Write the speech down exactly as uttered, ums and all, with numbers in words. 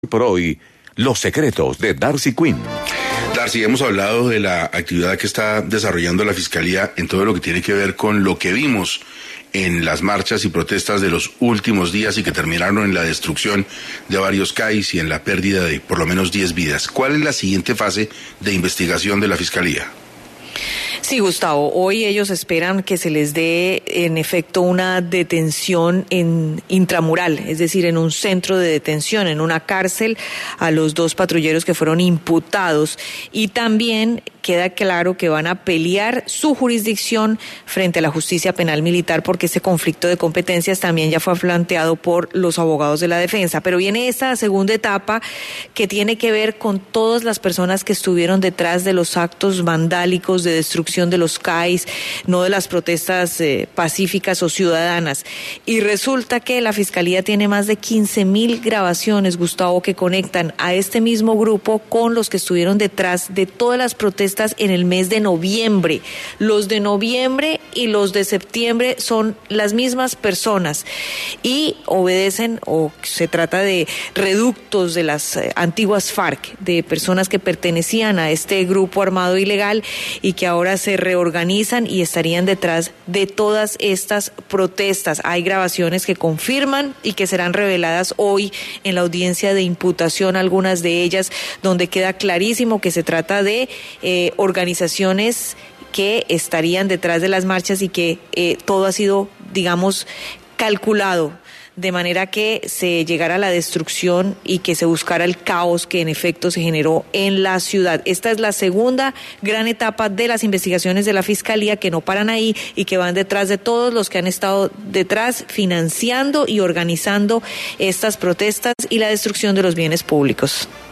Por hoy, los secretos de Darcy Quinn. Darcy, hemos hablado de la actividad que está desarrollando la Fiscalía en todo lo que tiene que ver con lo que vimos en las marchas y protestas de los últimos días y que terminaron en la destrucción de varios C A Is y en la pérdida de por lo menos diez vidas. ¿Cuál es la siguiente fase de investigación de la Fiscalía? Sí, Gustavo, hoy ellos esperan que se les dé en efecto una detención en intramural, es decir, en un centro de detención, en una cárcel, a los dos patrulleros que fueron imputados, y también queda claro que van a pelear su jurisdicción frente a la justicia penal militar, porque ese conflicto de competencias también ya fue planteado por los abogados de la defensa. Pero viene esta segunda etapa que tiene que ver con todas las personas que estuvieron detrás de los actos vandálicos de destrucción de los C A Is, no de las protestas eh, pacíficas o ciudadanas. Y resulta que la Fiscalía tiene más de quince mil grabaciones, Gustavo, que conectan a este mismo grupo con los que estuvieron detrás de todas las protestas en el mes de noviembre. Los de noviembre y los de septiembre son las mismas personas y obedecen, o se trata de reductos de las eh, antiguas FARC, de personas que pertenecían a este grupo armado ilegal y que ahora se reorganizan y estarían detrás de todas estas protestas. Hay grabaciones que confirman y que serán reveladas hoy en la audiencia de imputación, algunas de ellas donde queda clarísimo que se trata de eh, organizaciones que estarían detrás de las marchas y que eh, todo ha sido, digamos, calculado de manera que se llegara a la destrucción y que se buscara el caos que en efecto se generó en la ciudad. Esta es la segunda gran etapa de las investigaciones de la Fiscalía, que no paran ahí y que van detrás de todos los que han estado detrás financiando y organizando estas protestas y la destrucción de los bienes públicos.